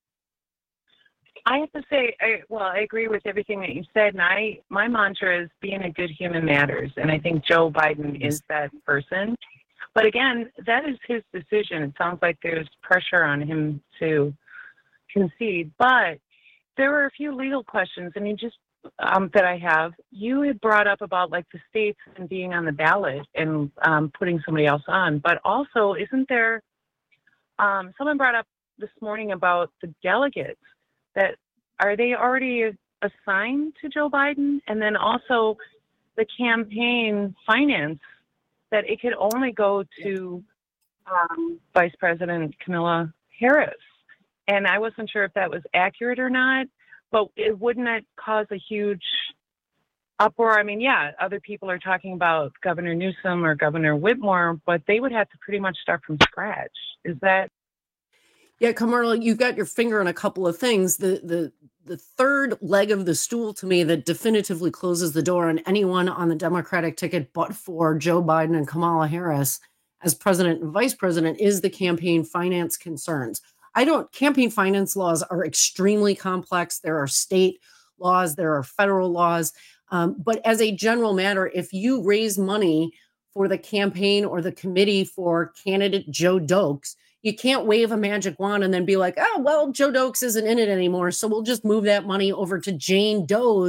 I have to say, I, well, I agree with everything that you said. And I, my mantra is being a good human matters. And I think Joe Biden is that person. But again, that is his decision. It sounds like there's pressure on him to concede. But there were a few legal questions. I mean, just Um, that I have. You had brought up about like the states and being on the ballot and um, putting somebody else on, but also isn't there, um, someone brought up this morning about the delegates, that are they already assigned to Joe Biden? And then also the campaign finance, that it could only go to um, Vice President Kamala Harris. And I wasn't sure if that was accurate or not. But it wouldn't it cause a huge uproar? I mean, yeah, other people are talking about Governor Newsom or Governor Whitmore, but they would have to pretty much start from scratch. Is that? Yeah, Kamala, you got your finger on a couple of things. The the the third leg of the stool to me that definitively closes the door on anyone on the Democratic ticket but for Joe Biden and Kamala Harris as president and vice president is the campaign finance concerns. I don't, campaign finance laws are extremely complex. There are state laws, there are federal laws. Um, but as a general matter, if you raise money for the campaign or the committee for candidate Joe Dokes, you can't wave a magic wand and then be like, oh, well, Joe Dokes isn't in it anymore, so we'll just move that money over to Jane Doe's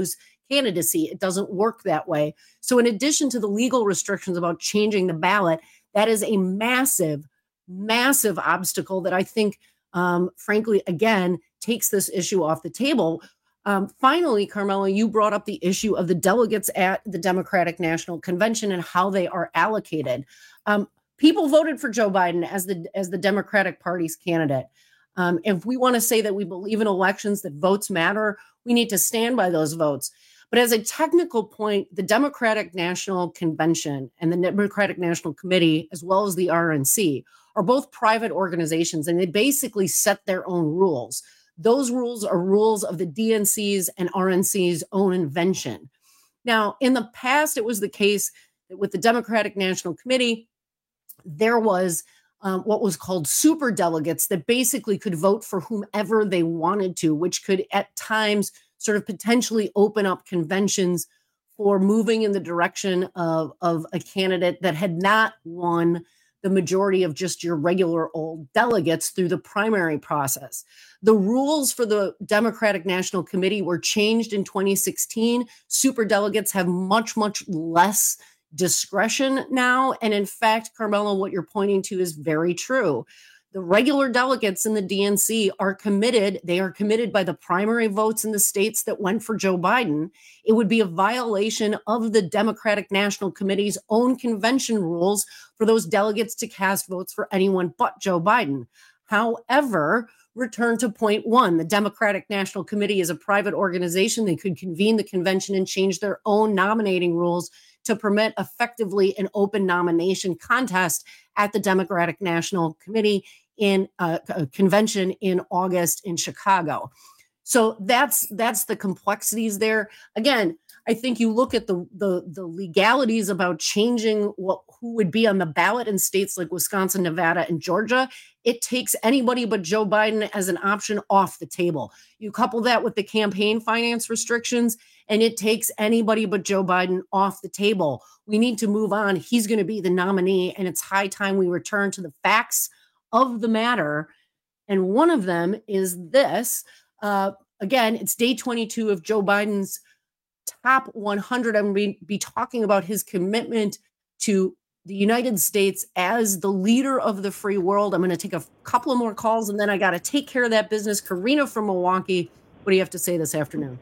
candidacy. It doesn't work that way. So in addition to the legal restrictions about changing the ballot, that is a massive, massive obstacle that I think, um, frankly, again, takes this issue off the table. Um, finally, Carmela, you brought up the issue of the delegates at the Democratic National Convention and how they are allocated. Um, people voted for Joe Biden as the as the Democratic Party's candidate. Um, if we want to say that we believe in elections, that votes matter, we need to stand by those votes. But as a technical point, the Democratic National Convention and the Democratic National Committee, as well as the R N C, are both private organizations, and they basically set their own rules. Those rules are rules of the D N C's and R N C's own invention. Now, in the past, it was the case that with the Democratic National Committee, there was um, what was called super delegates that basically could vote for whomever they wanted to, which could at times sort of potentially open up conventions for moving in the direction of, of a candidate that had not won the majority of just your regular old delegates through the primary process. The rules for the Democratic National Committee were changed in twenty sixteen. Super delegates have much, much less discretion now. And in fact, Carmela, what you're pointing to is very true. The regular delegates in the D N C are committed. They are committed by the primary votes in the states that went for Joe Biden. It would be a violation of the Democratic National Committee's own convention rules for those delegates to cast votes for anyone but Joe Biden. However, return to point one, the Democratic National Committee is a private organization. They could convene the convention and change their own nominating rules to permit effectively an open nomination contest at the Democratic National Committee in a, a convention in August in Chicago. So that's that's the complexities there. Again, I think you look at the the, the legalities about changing what who would be on the ballot in states like Wisconsin, Nevada, and Georgia. It takes anybody but Joe Biden as an option off the table. You couple that with the campaign finance restrictions, and it takes anybody but Joe Biden off the table. We need to move on. He's going to be the nominee, and it's high time we return to the facts of the matter. And one of them is this. Uh, again, it's day twenty-two of Joe Biden's top one hundred. I'm going to be talking about his commitment to the United States as the leader of the free world. I'm going to take a couple of more calls, and then I got to take care of that business. Karina from Milwaukee, what do you have to say this afternoon?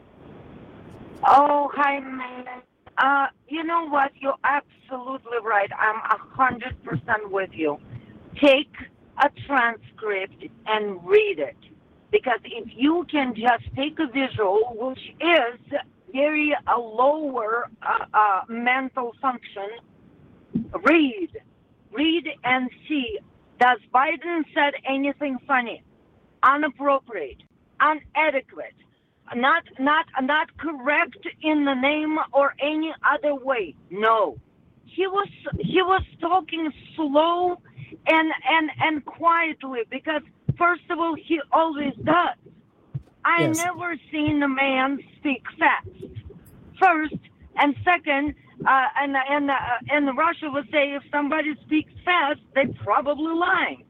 Oh, hi, man. Uh, you know what? You're absolutely right. I'm one hundred percent with you. Take a transcript and read it. Because if you can just take a visual, which is very a lower uh, uh, mental function, read, read and see. Does Biden said anything funny, inappropriate, inadequate, not not not correct in the name or any other way? No, he was he was talking slow and and and quietly because first of all he always does. I yes. never seen a man speak fast. First and second. Uh, and and uh, and Russia would say if somebody speaks fast, they're probably lying.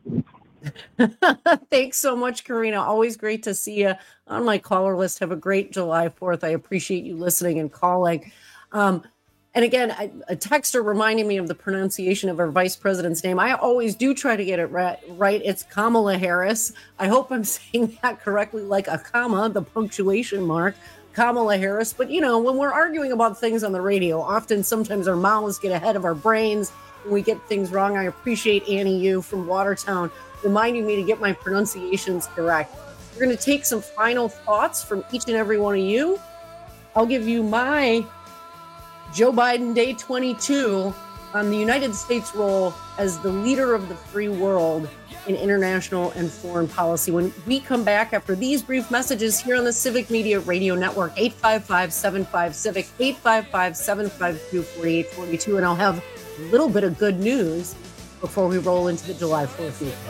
Thanks so much, Karina. Always great to see you on my caller list. Have a great July fourth. I appreciate you listening and calling. Um, and again, I, a texter reminding me of the pronunciation of our vice president's name. I always do try to get it right. right. It's Kamala Harris. I hope I'm saying that correctly, like a comma, the punctuation mark. Kamala Harris. But, you know, when we're arguing about things on the radio, often sometimes our mouths get ahead of our brains and we get things wrong. I appreciate Annie Yu from Watertown reminding me to get my pronunciations correct. We're going to take some final thoughts from each and every one of you. I'll give you my Joe Biden Day twenty-two on the United States role as the leader of the free world in international and foreign policy. When we come back after these brief messages here on the Civic Media Radio Network, eight five five, seven five, civic, eight five five, seven five two, four eight four two. And I'll have a little bit of good news before we roll into the July fourth weekend.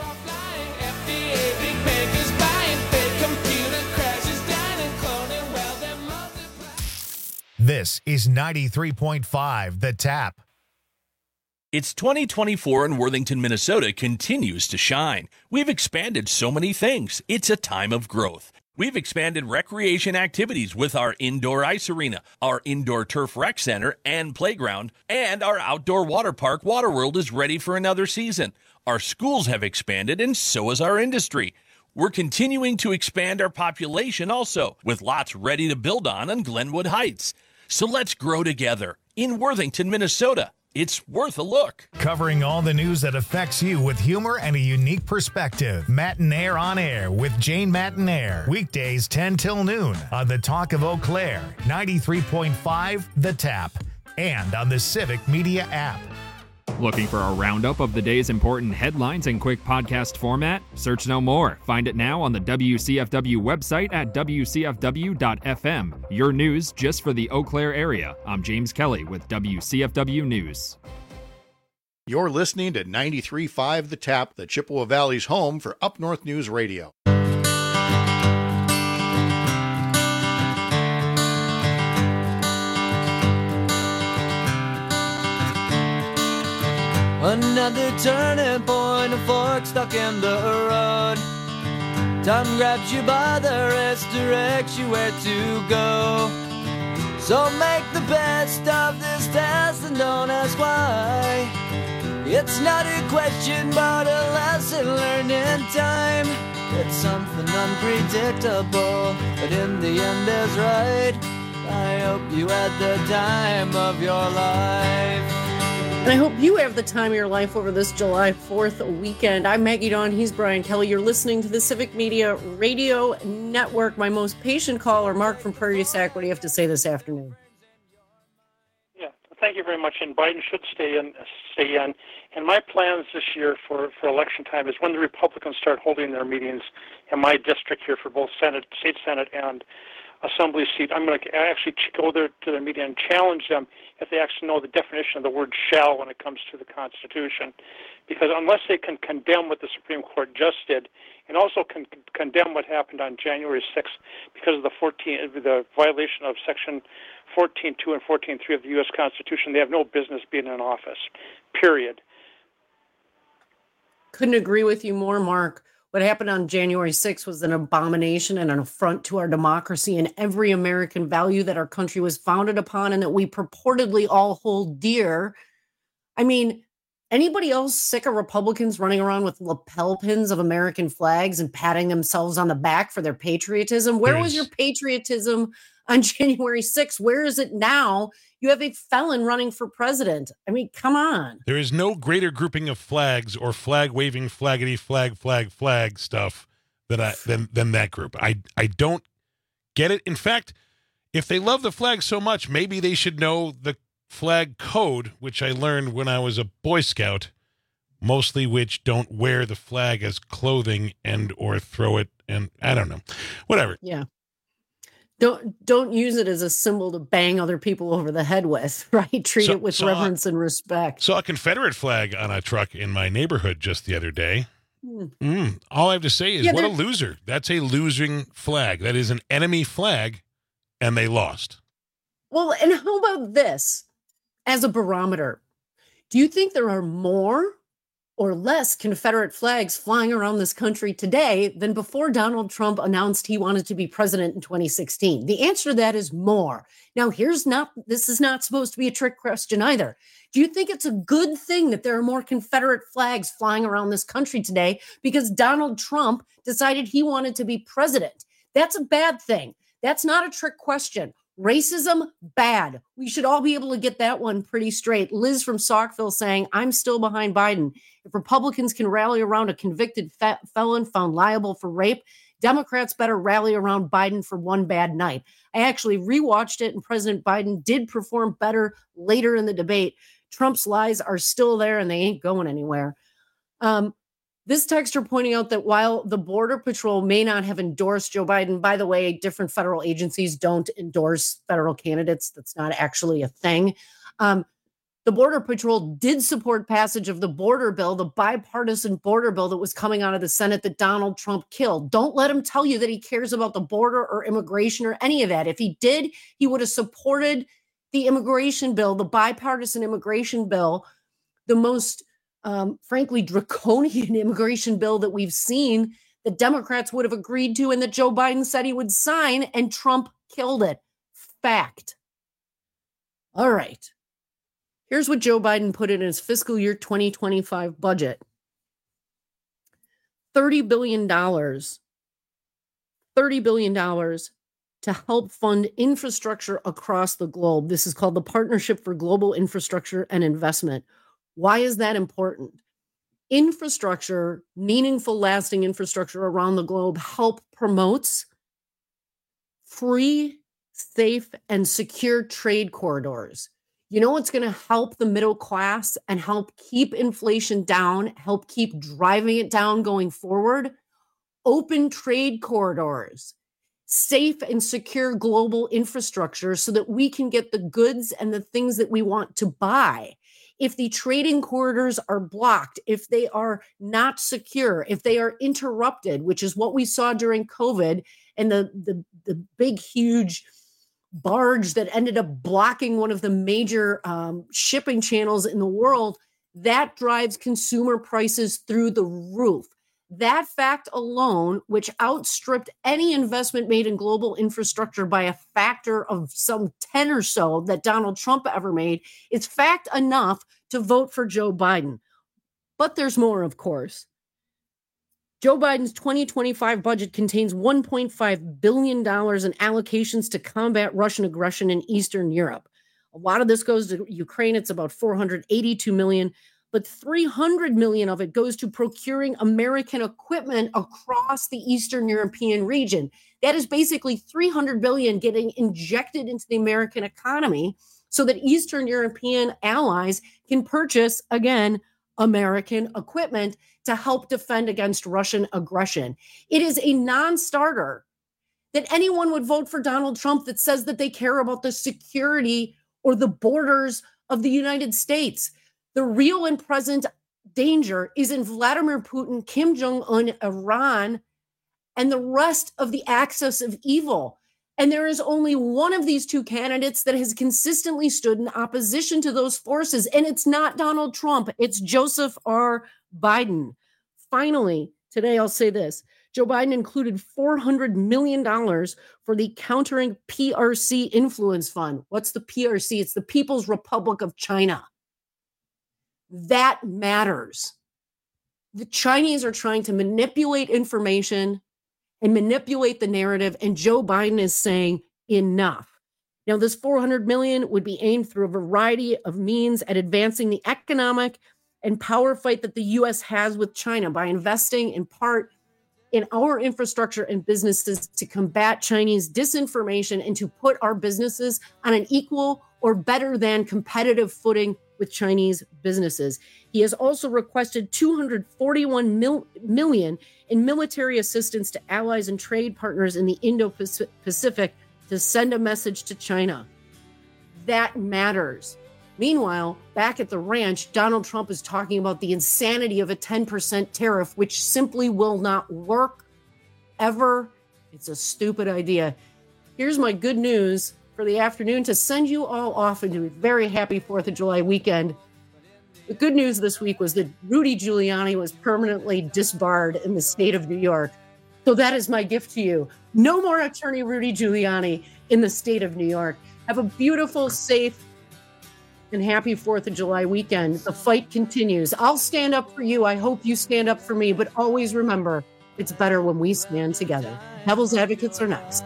This is ninety-three point five The Tap. It's twenty twenty-four and Worthington, Minnesota continues to shine. We've expanded so many things. It's a time of growth. We've expanded recreation activities with our indoor ice arena, our indoor turf rec center and playground, and our outdoor water park, Waterworld, is ready for another season. Our schools have expanded, and so has our industry. We're continuing to expand our population also, with lots ready to build on in Glenwood Heights. So let's grow together in Worthington, Minnesota. It's worth a look. Covering all the news that affects you with humor and a unique perspective. Matinaire on Air with Jane Matinaire. Weekdays ten till noon on the Talk of Eau Claire, ninety-three point five The Tap, and on the Civic Media app. Looking for a roundup of the day's important headlines in quick podcast format? Search no more. Find it now on the W C F W website at w c f w dot f m. Your news just for the Eau Claire area. I'm James Kelly with W C F W News. You're listening to ninety-three point five The Tap, the Chippewa Valley's home for Up North News Radio. Another turning point, a fork stuck in the road. Time grabs you by the wrist, directs you where to go. So make the best of this test and don't ask why. It's not a question but a lesson learned in time. It's something unpredictable, but in the end is right. I hope you had the time of your life. And I hope you have the time of your life over this July fourth weekend. I'm Maggie Dawn. He's Brian Kelly. You're listening to the Civic Media Radio Network. My most patient caller, Mark from Prairie du Sac. What do you have to say this afternoon? Yeah, thank you very much. And Biden should stay in. Stay in. And my plans this year for, for election time is when the Republicans start holding their meetings in my district here for both Senate, state Senate, and Assembly seat, I'm going to actually go there to their meeting and challenge them if they actually know the definition of the word shall when it comes to the Constitution. Because unless they can condemn what the Supreme Court just did and also can condemn what happened on January sixth because of the fourteen, the violation of Section fourteen two and fourteen three of the U S Constitution, they have no business being in office, period. Couldn't agree with you more, Mark. What happened on January sixth was an abomination and an affront to our democracy and every American value that our country was founded upon and that we purportedly all hold dear. I mean, anybody else sick of Republicans running around with lapel pins of American flags and patting themselves on the back for their patriotism? Where was your patriotism on January sixth? Where is it now? You have a felon running for president. I mean, come on. There is no greater grouping of flags or flag waving, flaggity, flag, flag, flag stuff that I, than than that group. I I don't get it. In fact, if they love the flag so much, maybe they should know the flag code, which I learned when I was a Boy Scout, mostly which don't wear the flag as clothing and or throw it. And I don't know, whatever. Yeah. Don't don't use it as a symbol to bang other people over the head with, right? Treat So- it with saw- reverence and respect. Saw a Confederate flag on a truck in my neighborhood just the other day. Hmm. Mm, all I have to say is, Yeah, what a they're- loser. That's a losing flag. That is an enemy flag, and they lost. Well, and how about this as a barometer? Do you think there are more or less Confederate flags flying around this country today than before Donald Trump announced he wanted to be president in twenty sixteen? The answer to that is more. Now, here's not, this is not supposed to be a trick question either. Do you think it's a good thing that there are more Confederate flags flying around this country today because Donald Trump decided he wanted to be president? That's a bad thing. That's not a trick question. Racism, bad. We should all be able to get that one pretty straight. Liz from Saukville saying, I'm still behind Biden. If Republicans can rally around a convicted fe- felon found liable for rape, Democrats better rally around Biden for one bad night. I actually rewatched it, and President Biden did perform better later in the debate. Trump's lies are still there, and they ain't going anywhere. Um, This texter pointing out that while the Border Patrol may not have endorsed Joe Biden, by the way, different federal agencies don't endorse federal candidates. That's not actually a thing. Um, the Border Patrol did support passage of the border bill, the bipartisan border bill that was coming out of the Senate that Donald Trump killed. Don't let him tell you that he cares about the border or immigration or any of that. If he did, he would have supported the immigration bill, the bipartisan immigration bill, the most Um, frankly, draconian immigration bill that we've seen that Democrats would have agreed to and that Joe Biden said he would sign, and Trump killed it. Fact. All right. Here's what Joe Biden put in his fiscal year twenty twenty-five budget. thirty billion dollars. thirty billion dollars to help fund infrastructure across the globe. This is called the Partnership for Global Infrastructure and Investment. Why is that important? Infrastructure, meaningful, lasting infrastructure around the globe, help promotes free, safe, and secure trade corridors. You know what's going to help the middle class and help keep inflation down, help keep driving it down going forward? Open trade corridors, safe and secure global infrastructure so that we can get the goods and the things that we want to buy. If the trading corridors are blocked, if they are not secure, if they are interrupted, which is what we saw during COVID and the, the, the big, huge barge that ended up blocking one of the major um, shipping channels in the world, that drives consumer prices through the roof. That fact alone, which outstripped any investment made in global infrastructure by a factor of some ten or so that Donald Trump ever made, is fact enough to vote for Joe Biden. But there's more, of course. Joe Biden's twenty twenty-five budget contains one point five billion dollars in allocations to combat Russian aggression in Eastern Europe. A lot of this goes to Ukraine. It's about four hundred eighty-two million dollars, but three hundred million dollars of it goes to procuring American equipment across the Eastern European region. That is basically three hundred billion dollars getting injected into the American economy so that Eastern European allies can purchase, again, American equipment to help defend against Russian aggression. It is a non-starter that anyone would vote for Donald Trump that says that they care about the security or the borders of the United States. The real and present danger is in Vladimir Putin, Kim Jong-un, Iran, and the rest of the axis of evil. And there is only one of these two candidates that has consistently stood in opposition to those forces. And it's not Donald Trump. It's Joseph R. Biden. Finally, today I'll say this. Joe Biden included four hundred million dollars for the Countering P R C Influence Fund. What's the P R C? It's the People's Republic of China. That matters. The Chinese are trying to manipulate information and manipulate the narrative, and Joe Biden is saying enough. Now, this four hundred million dollars would be aimed through a variety of means at advancing the economic and power fight that the U S has with China by investing in part in our infrastructure and businesses to combat Chinese disinformation and to put our businesses on an equal or better than competitive footing with Chinese businesses. He has also requested two hundred forty-one mil- million in military assistance to allies and trade partners in the Indo-Pacific to send a message to China. That matters. Meanwhile, back at the ranch, Donald Trump is talking about the insanity of a ten percent tariff, which simply will not work ever. It's a stupid idea. Here's my good news for the afternoon to send you all off into a very happy fourth of July weekend. The good news this week was that Rudy Giuliani was permanently disbarred in the state of New York. So that is my gift to you. No more attorney Rudy Giuliani in the state of New York. Have a beautiful, safe, and happy fourth of July weekend. The fight continues. I'll stand up for you. I hope you stand up for me, but always remember, it's better when we stand together. Devil's Advocates are next.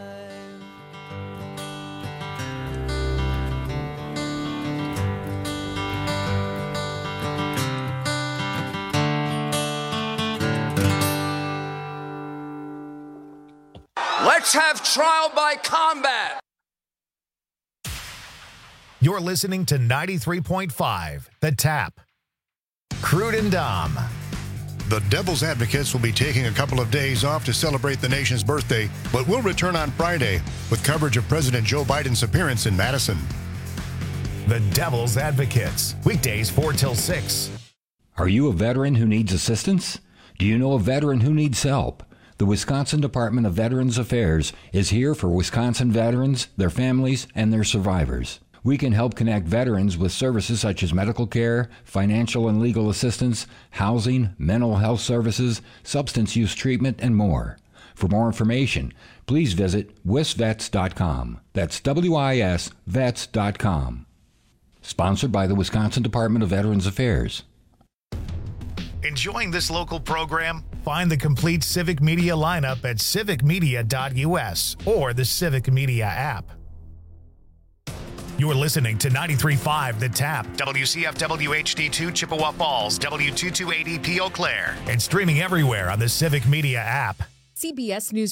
Let's have trial by combat. You're listening to ninety-three point five, The Tap. Crude and Dom. The Devil's Advocates will be taking a couple of days off to celebrate the nation's birthday, but will return on Friday with coverage of President Joe Biden's appearance in Madison. The Devil's Advocates, weekdays four till six. Are you a veteran who needs assistance? Do you know a veteran who needs help? The Wisconsin Department of Veterans Affairs is here for Wisconsin veterans, their families, and their survivors. We can help connect veterans with services such as medical care, financial and legal assistance, housing, mental health services, substance use treatment, and more. For more information, please visit wis vets dot com. That's W I S vets dot com. Sponsored by the Wisconsin Department of Veterans Affairs. Enjoying this local program? Find the complete Civic Media lineup at civic media dot u s or the Civic Media app. You're listening to ninety-three point five The Tap, W C F W H D two Chippewa Falls, W two two eight E P Eau Claire, and streaming everywhere on the Civic Media app. C B S News